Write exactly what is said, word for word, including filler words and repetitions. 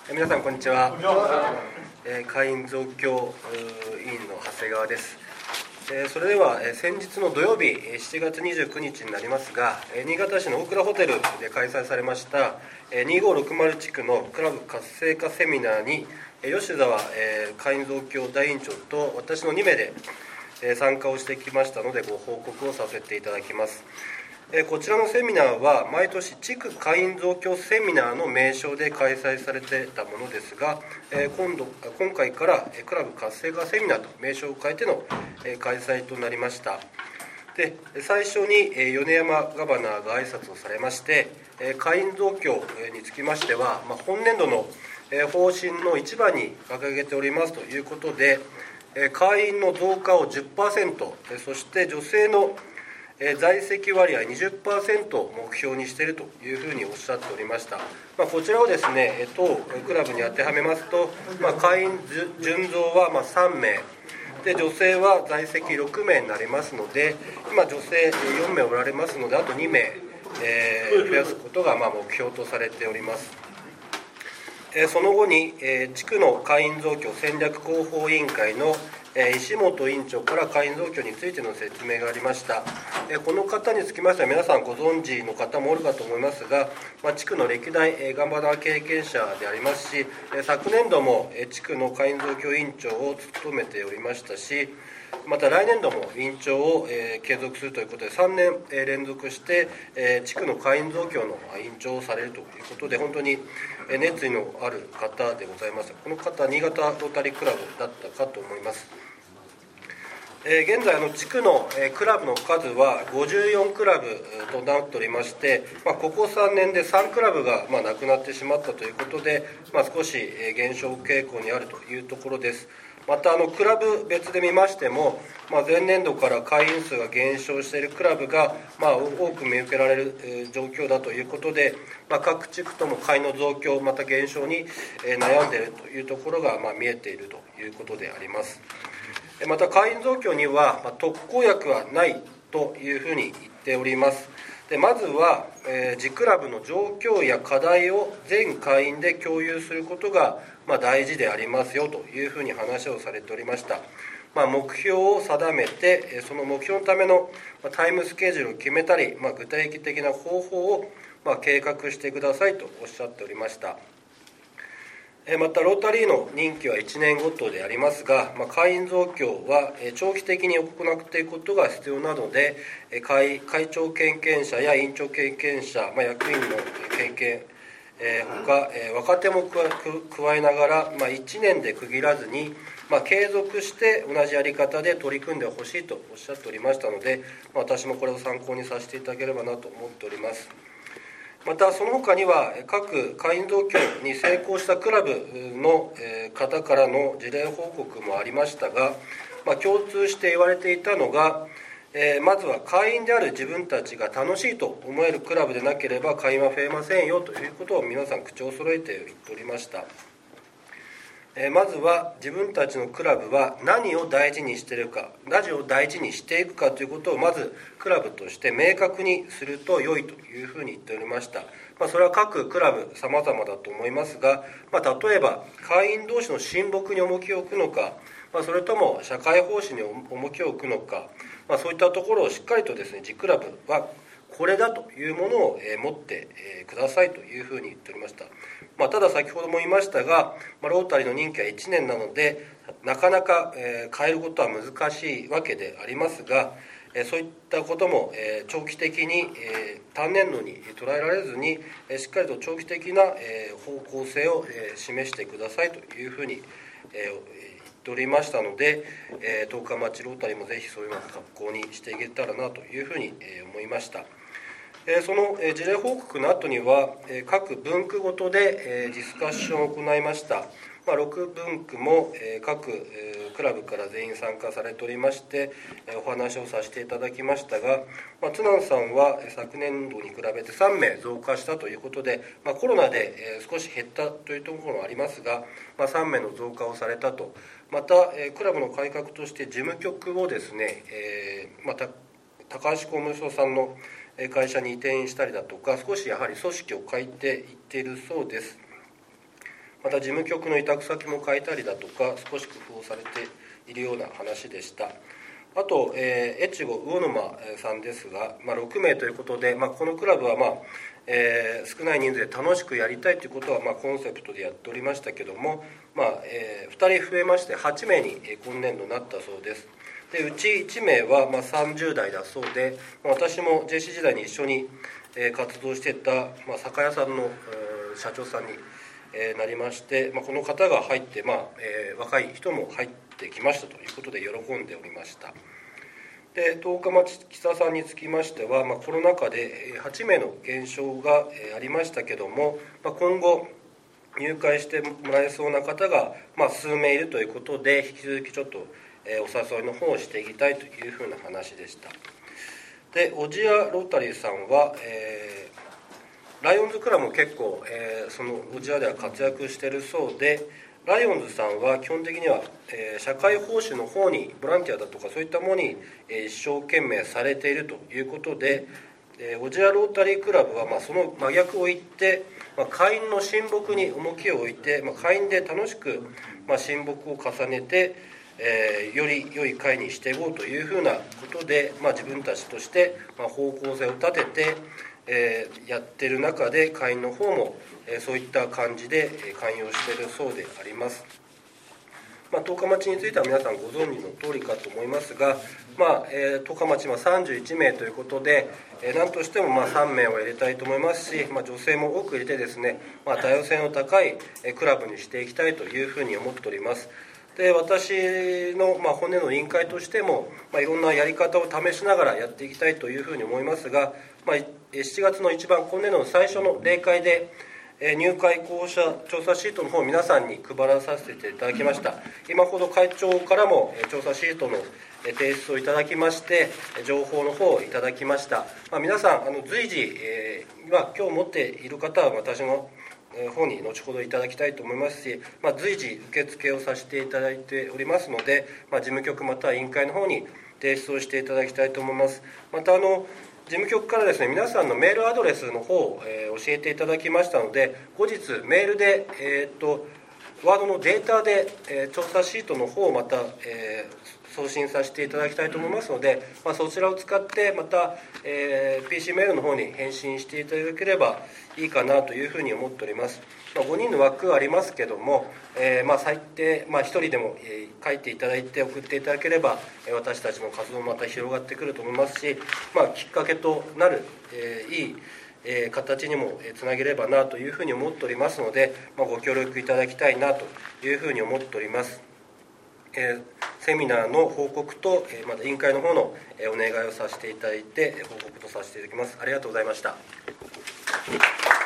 皆さんこんにちは。えー、会員増強委員の長谷川です。えー、それでは、えー、先日の土曜日しちがつにじゅうくにちになりますが、えー、新潟市の大倉ホテルで開催されました、えー、にごーろくまる地区のクラブ活性化セミナーに、えー、吉澤、えー、会員増強大委員長と私のにめいで、えー、参加をしてきましたのでご報告をさせていただきます。こちらのセミナーは毎年地区会員増強セミナーの名称で開催されていたものですが、今度今回からクラブ活性化セミナーと名称を変えての開催となりました。で最初に米山ガバナーが挨拶をされまして、会員増強につきましては、まあ、本年度の方針の一番に掲げておりますということで、会員の増加を じゅっパーセント、そして女性の在籍割合 にじゅっパーセント を目標にしているというふうにおっしゃっておりました。まあ、こちらをですね、当クラブに当てはめますと、まあ、会員純増はまあさんめいで、女性は在籍ろくめいになりますので、今女性よんめいおられますので、あとにめい、えー、増やすことがまあ目標とされております。その後に地区の会員増強戦略広報委員会の石本委員長から会員増強についての説明がありました。この方につきましては皆さんご存知の方もおるかと思いますが、地区の歴代ガバナー経験者でありますし、昨年度も地区の会員増強委員長を務めておりましたし、また来年度も委員長を継続するということでさんねん連続して地区の会員増強の委員長をされるということで、本当に熱意のある方でございます。この方、新潟ロータリークラブだったかと思います。現在の地区のクラブの数はごじゅうよんクラブとなっておりまして、ここさんねんでさんクラブがなくなってしまったということで、少し減少傾向にあるというところです。またあのクラブ別で見ましても、まあ、前年度から会員数が減少しているクラブが、まあ、多く見受けられる状況だということで、まあ、各地区とも会員の増強また減少に悩んでいるというところが、まあ、見えているということであります。また会員増強には、まあ、特効薬はないというふうに言っております。でまずは、えー、自クラブの状況や課題を全会員で共有することが、まあ、大事でありますよというふうに話をされておりました。まあ、目標を定めて、その目標のためのタイムスケジュールを決めたり、まあ、具体的な方法を、まあ、計画してくださいとおっしゃっておりました。またロータリーの任期はいちねんごとでありますが、まあ、会員増強は長期的に行っていくことが必要なので、会, 会長経験者や委員長経験者、まあ、役員の経験、えー、ほか、えー、若手も加えながら、まあ、いちねんで区切らずに、まあ、継続して同じやり方で取り組んでほしいとおっしゃっておりましたので、まあ、私もこれを参考にさせていただければなと思っております。またその他には各会員増強に成功したクラブの方からの事例報告もありましたが、まあ、共通して言われていたのが、えー、まずは会員である自分たちが楽しいと思えるクラブでなければ会員は増えませんよということを皆さん口を揃えて言っておりました。まずは自分たちのクラブは何を大事にしているか、何を大事にしていくかということをまずクラブとして明確にすると良いというふうに言っておりました。まあ、それは各クラブ様々だと思いますが、まあ、例えば会員同士の親睦に重きを置くのか、まあ、それとも社会奉仕に重きを置くのか、まあ、そういったところをしっかりとですね、自クラブはこれだというものを持ってくださいというふうに言っておりました。まあ、ただ先ほども言いましたが、まあ、ロータリーの任期はいちねんなのでなかなか変えることは難しいわけでありますが、そういったことも長期的に単年度に捉えられずにしっかりと長期的な方向性を示してくださいというふうに言っておりましたので、十日町ロータリーもぜひそういうような格好にしていけたらなというふうに思いました。その事例報告の後には各分区ごとでディスカッションを行いました。ろくぶんくも各クラブから全員参加されておりましてお話をさせていただきましたが、津南さんは昨年度に比べてさんめい増加したということで、コロナで少し減ったというところもありますが、さんめいの増加をされたと。またクラブの改革として事務局をですね、また高橋工務省さんの会社に移転したりだとか、少しやはり組織を変えていっているそうです。 また事務局の委託先も変えたりだとか、少し工夫をされているような話でした。あと、えー、越後魚沼さんですが、まあ、ろくめいということで、まあ、このクラブは、まあえー、少ない人数で楽しくやりたいということは、まあ、コンセプトでやっておりましたけども、まあえー、ふたり増えましてはちめいに今年度なったそうです。でうちいちめいは、まあ、さんじゅうだいだそうで、まあ、私も ジェーシー 時代に一緒に、えー、活動していた、まあ、酒屋さんの、えー、社長さんに、えー、なりまして、まあ、この方が入って、まあえー、若い人も入ってきましたということで喜んでおりました。で十日町北さんにつきましては、まあ、コロナ禍ではちめいの減少がありましたけども、まあ、今後入会してもらえそうな方が、まあ、数名いるということで、引き続きちょっとお誘いの方をしていきたいというふうな話でした。で小千谷ロータリーさんは、えー、ライオンズクラブも結構、えー、その小千谷では活躍しているそうで、ライオンズさんは基本的には、えー、社会奉仕の方にボランティアだとかそういったものに、えー、一生懸命されているということで、えー、小千谷ロータリークラブは、まあ、その真逆を言って、まあ、会員の親睦に重きを置いて、まあ、会員で楽しく、まあ、親睦を重ねて、えー、より良い会にしていこうというふうなことで、まあ、自分たちとして、まあ、方向性を立てて、えー、やってる中で会員の方も、えー、そういった感じで関与しているそうであります。まあ、十日町については皆さんご存知の通りかと思いますが、まあえー、十日町はさんじゅういちめいということで、えー、何としてもまあさんめいを入れたいと思いますし、まあ、女性も多く入れてですね、まあ、多様性の高いクラブにしていきたいというふうに思っております。で私の、まあ、本年の委員会としても、まあ、いろんなやり方を試しながらやっていきたいというふうに思いますが、まあ、しちがつの一番今年度の最初の例会で入会候補者調査シートの方を皆さんに配らさせていただきました。今ほど会長からも調査シートの提出をいただきまして情報の方をいただきました。まあ、皆さんあの随時、えー、今今日持っている方は私の方に後ほどいただきたいと思いますし、まあ、随時受付をさせていただいておりますので、まあ、事務局または委員会の方に提出をしていただきたいと思います。またあの事務局からですね、皆さんのメールアドレスの方を、えー、教えていただきましたので、後日メールで、えー、っとワードのデータで、えー、調査シートの方をまた、えー、送信させていただきたいと思いますので、まあ、そちらを使ってまた、えー、ピーシー メールの方に返信していただければいいかなというふうに思っております。まあ、ごにんの枠はありますけども、えー、まあ最低、まあ、ひとりでも、えー、書いていただいて送っていただければ、えー、私たちの活動もまた広がってくると思いますし、まあ、きっかけとなる、えー、いいえー、形にもつなげればなというふうに思っておりますので、まあ、ご協力いただきたいなというふうに思っております。えー、セミナーの報告と、えー、また委員会の方の、えー、お願いをさせていただいて報告とさせていただきます。ありがとうございました。